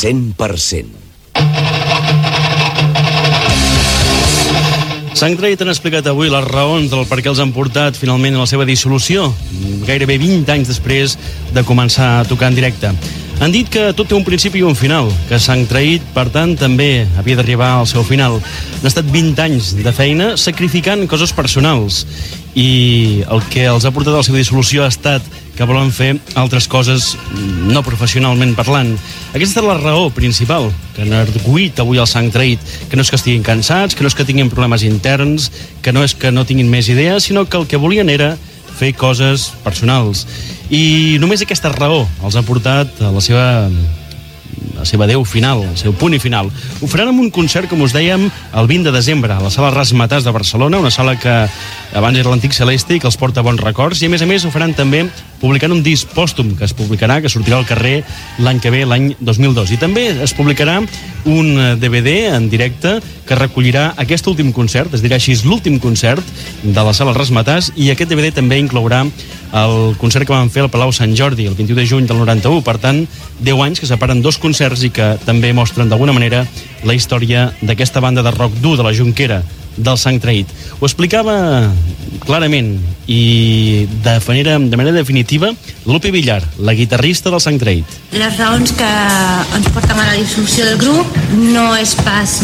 100%. Sant Traït han explicat avui les raons del per què els han portat finalment a la seva dissolució, gairebé 20 anys després de començar a tocar en directe. Han dit que tot té un principi i un final, que Sant Traït, per tant, també havia d'arribar al seu final. Han estat 20 anys de feina sacrificant coses personals i el que els ha portat a la seva dissolució ha estat que volen fer altres coses no professionalment parlant. Aquesta és la raó principal que han arguït avui el Sant Traït, que no és que estiguin cansats, que no és que tinguin problemes interns, que no és que no tinguin més idees, sinó que el que volien era fer coses personals. I només aquesta raó els ha portat a la seva adeu final, el seu punt i final. Ho faran amb un concert, com us dèiem, el 20 de desembre, a la sala Razzmatazz de Barcelona, una sala que abans era l'Antic Celeste i que els porta bons records, i a més ho faran també publicant un disc pòstum que es publicarà, que sortirà al carrer l'any que ve, l'any 2002. I també es publicarà un DVD en directe que recollirà aquest últim concert, es dirà així, l'últim concert de la sala Razzmatazz, i aquest DVD també inclourà el concert que van fer al Palau Sant Jordi el 21 de juny del 91. Per tant, 10 anys que separen dos concerts i que també mostren d'alguna manera la història d'aquesta banda de rock dur de la Jonquera, del Sant Traït. Ho explicava clarament i de manera definitiva Lupe Villar, la guitarrista del Sant Traït. Les raons que ens porten a la dissolució del grup no és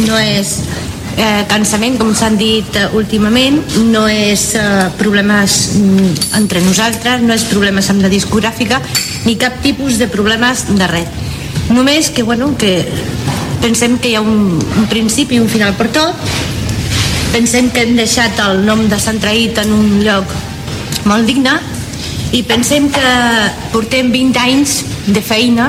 cansament, com s'han dit últimament, no és problemes entre nosaltres, no és problemes amb la discogràfica, ni cap tipus de problemes de res. Només que pensem que hi ha un principi i un final per tot. Pensem que hem deixat el nom de Sant Traït en un lloc molt digne i pensem que portem 20 anys de feina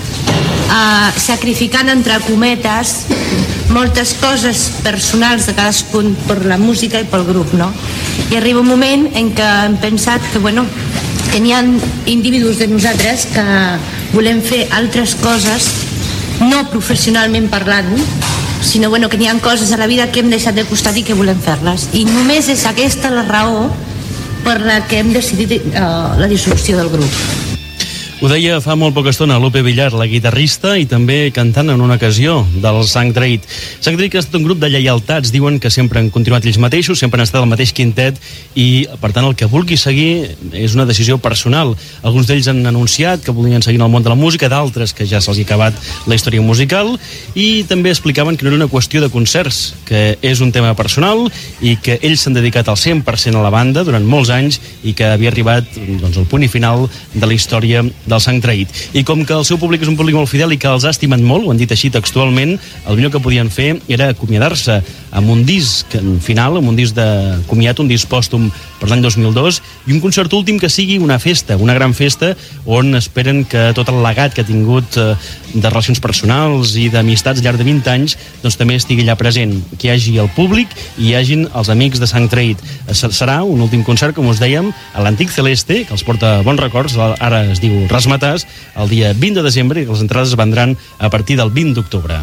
sacrificant, entre cometes, moltes coses personals de cadascun per la música i pel grup, no? I arriba un moment en què hem pensat que n'hi ha individus de nosaltres que volem fer altres coses, no professionalment parlant, sinó que n'hi ha coses a la vida que hem deixat de costat i que volem fer-les. I només és aquesta la raó per la que hem decidit la dissolució del grup. Ho deia fa molt poca estona Lupe Villar, la guitarrista i també cantant en una ocasió del Sant Traït. Sant Traït ha estat un grup de lleialtats, diuen que sempre han continuat ells mateixos, sempre han estat el mateix quintet i, per tant, el que vulgui seguir és una decisió personal. Alguns d'ells han anunciat que volien seguir en el món de la música, d'altres que ja se'ls ha acabat la història musical, i també explicaven que no era una qüestió de concerts, que és un tema personal i que ells s'han dedicat al 100% a la banda durant molts anys i que havia arribat el punt i final de la història del Sant Traït. I com que el seu públic és un públic molt fidel i que els ha estimat molt, ho han dit així textualment, el millor que podien fer era acomiadar-se amb un disc final, amb un disc de comiat, un disc pòstum per l'any 2002, i un concert últim que sigui una festa, una gran festa, on esperen que tot el legat que ha tingut de relacions personals i d'amistats al llarg de 20 anys doncs també estigui allà present, que hi hagi el públic i hi hagin els amics de Sant Traït. Serà un últim concert, com us dèiem, a l'Antic Celeste, que els porta bons records, ara es diu Razzmatazz, el dia 20 de desembre, i les entrades es vendran a partir del 20 d'octubre.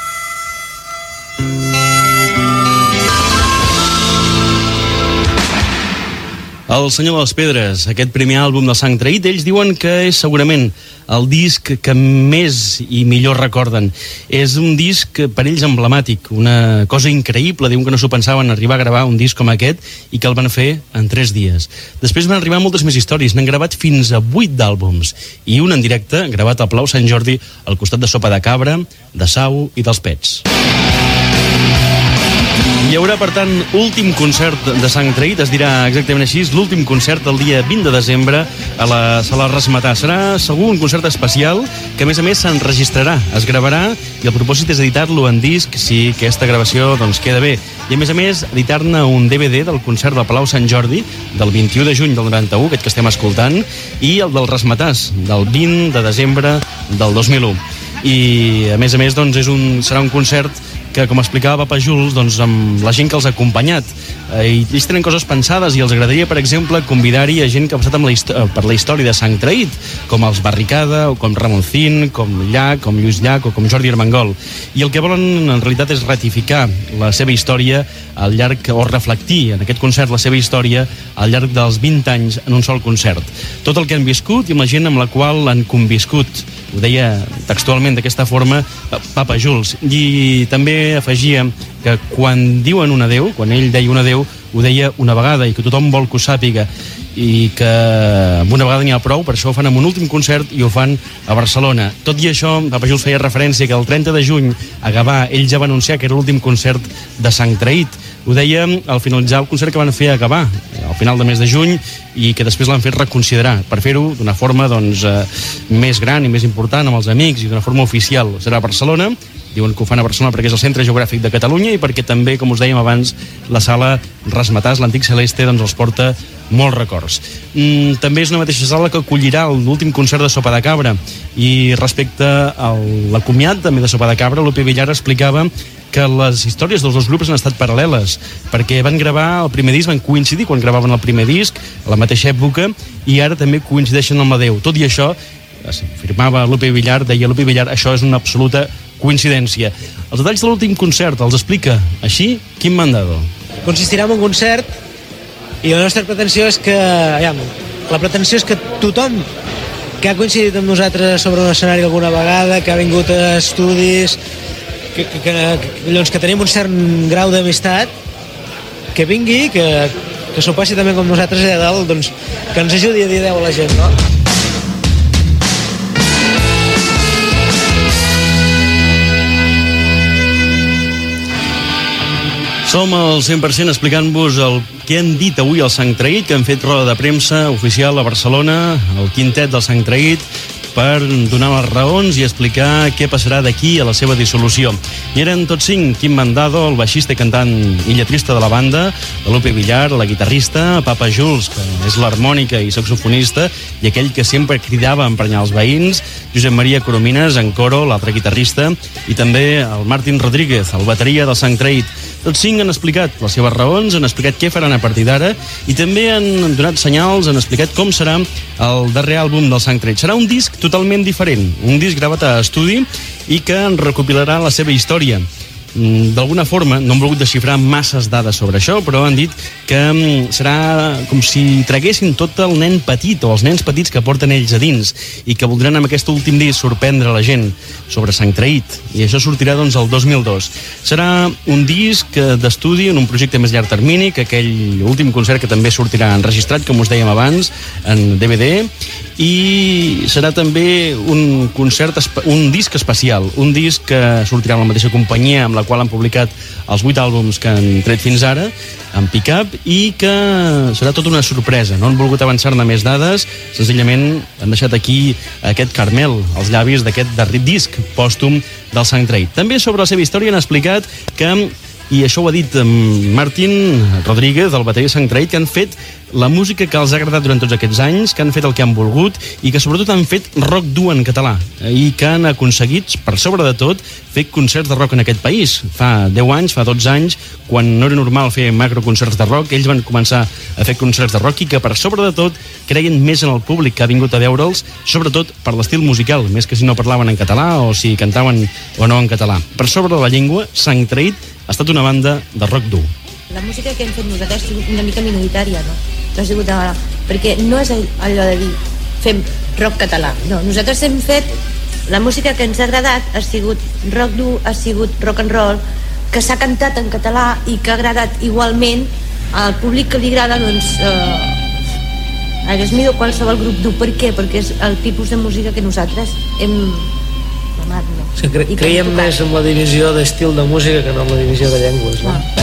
El Senyor de les Pedres, aquest primer àlbum del Sant Traït, ells diuen que és segurament el disc que més i millor recorden. És un disc per ells emblemàtic, una cosa increïble, diuen que no s'ho pensaven arribar a gravar un disc com aquest i que el van fer en 3 dies. Després van arribar moltes més històries, n'han gravat fins a 8 d'àlbums i un en directe, gravat al Palau Sant Jordi al costat de Sopa de Cabra, de Sau i dels Pets. Hi haurà, per tant, últim concert de Sant Traït, es dirà exactament així, l'últim concert el dia 20 de desembre a la sala Razzmatazz. Serà segur un concert especial que, a més, s'enregistrarà, es gravarà i el propòsit és editar-lo en disc si aquesta gravació queda bé. I, a més, editar-ne un DVD del concert del Palau Sant Jordi del 21 de juny del 91, aquest que estem escoltant, i el del Razzmatazz del 20 de desembre del 2001. I, a més, serà un concert que, com explicava Papa Jules, amb la gent que els ha acompanyat. I ells tenen coses pensades i els agradaria, per exemple, convidar-hi a gent que ha passat per la història de Sant Traït, com els Barricada, o com Ramoncín, com Llach, com Lluís Llach, o com Jordi Armengol. I el que volen, en realitat, és ratificar la seva història al llarg, o reflectir en aquest concert la seva història al llarg dels 20 anys en un sol concert. Tot el que han viscut i amb la gent amb la qual han conviscut. ho deia textualment d'aquesta forma Papa Jules, i també afegia que quan diuen un adeu, quan ell deia un adeu, ho deia una vegada i que tothom vol que ho sàpiga, i que amb una vegada n'hi ha prou, per això ho fan amb un últim concert i ho fan a Barcelona. Tot i això, Papa Jules feia referència que el 30 de juny a Gavà ell ja va anunciar que era l'últim concert de Sang Traït. Ho deia al finalitzar el concert que van fer a Gavà al final de mes de juny, i que després l'han fet reconsiderar per fer-ho d'una forma més gran i més important amb els amics i d'una forma oficial. Serà a Barcelona. Diuen que ho fan a Barcelona perquè és el centre geogràfic de Catalunya i perquè també, com us dèiem abans, la sala Rasmatàs, l'antic Celeste, doncs els porta molts records. També és una mateixa sala que acollirà l'últim concert de Sopa de Cabra, i respecte a l'acomiat també de Sopa de Cabra, Lupe Villar explicava que les històries dels dos grups han estat paral·leles, perquè van gravar el primer disc, van coincidir quan gravaven el primer disc, a la mateixa època, i ara també coincideixen amb l'adeu. Tot i això, afirmava Lupe Villar, deia Lupe Villar, això és una absoluta coincidència. Els detalls de l'últim concert els explica així Quim Mandado. Consistirà en un concert i la nostra pretensió és que tothom que ha coincidit amb nosaltres sobre un escenari alguna vegada, que ha vingut a estudis, que tenim un cert grau d'amistat, que vingui, que s'ho passi també com nosaltres allà dalt, doncs, que ens ajudi a dir adeu a la gent, no? Som al 100% explicant-vos el que han dit avui al Sang Traït, que han fet roda de premsa oficial a Barcelona, el quintet del Sang Traït, per donar les raons i explicar què passarà d'aquí a la seva dissolució. I eren tots 5: Quim Mandado, el baixista i cantant i lletrista de la banda, la Lupe Villar, la guitarrista, Papa Jules, que és l'harmònica i saxofonista, i aquell que sempre cridava a emprenyar els veïns, Josep Maria Coromines, en coro, l'altre guitarrista, i també el Martín Rodríguez, el bateria del Sang Traït. Tots 5 han explicat les seves raons, han explicat què faran a partir d'ara, i també han donat senyals, han explicat com serà el darrer àlbum del Sang Traït. Serà un disc totalment diferent, un disc gravat a estudi i que en recopilarà la seva història. D'alguna forma, no han volgut desxifrar masses dades sobre això, però han dit que serà com si traguessin tot el nen petit o els nens petits que porten ells a dins i que voldran amb aquest últim disc sorprendre la gent sobre Sang Traït, i això sortirà doncs el 2002. Serà un disc d'estudi en un projecte més llarg termini que aquell últim concert, que també sortirà enregistrat, com us dèiem abans, en DVD, i serà també un disc especial, un disc que sortirà amb la mateixa companyia amb la qual han publicat els 8 àlbums que han tret fins ara, en pick-up, i que serà tota una sorpresa. No han volgut avançar-ne més dades, senzillament han deixat aquí aquest caramel als llavis d'aquest darrer disc pòstum del Sang Traït. També sobre la seva història han explicat que, i això ho ha dit Martín Rodríguez, el bateria de Sang Traït, que han fet la música que els ha agradat durant tots aquests anys, que han fet el que han volgut i que sobretot han fet rock dur en català, i que han aconseguit, per sobre de tot, fer concerts de rock en aquest país. Fa 10 anys, fa 12 anys, quan no era normal fer macroconcerts de rock, ells van començar a fer concerts de rock, i que per sobre de tot creien més en el públic que ha vingut a veure'ls, sobretot per l'estil musical, més que si no parlaven en català o si cantaven o no en català. Per sobre de la llengua, Sang Traït ha estat una banda de rock dur. La música que hem fet nosaltres ha sigut una mica minoritària, no? No ha sigut perquè no és allò de dir fem rock català. No, nosaltres hem fet la música que ens ha agradat, ha sigut rock dur, ha sigut rock and roll, que s'ha cantat en català i que ha agradat igualment al públic que li agrada, doncs hagués millor qualsevol grup dur. Per què? Perquè és el tipus de música que nosaltres hem amat, no? Creiem més en la divisió d'estil de música que no en la divisió de llengües, no?